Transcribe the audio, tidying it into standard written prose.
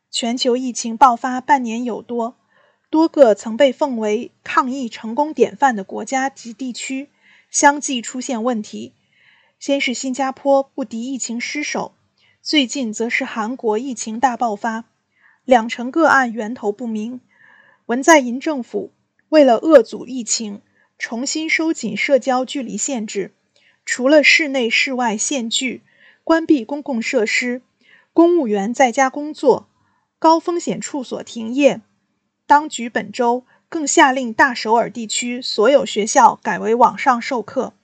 全球疫情爆发半年有多，多个曾被奉为抗疫成功典范的国家及地区相继出现问题。先是新加坡不敌疫情失守，最近则是韩国疫情大爆发，两成个案源头不明。文在寅政府为了遏阻疫情，重新收紧社交距离限制，除了室内室外限聚，关闭公共设施，公务员在家工作，高风险处所停业。当局本周更下令大首尔地区所有学校改为网上授课。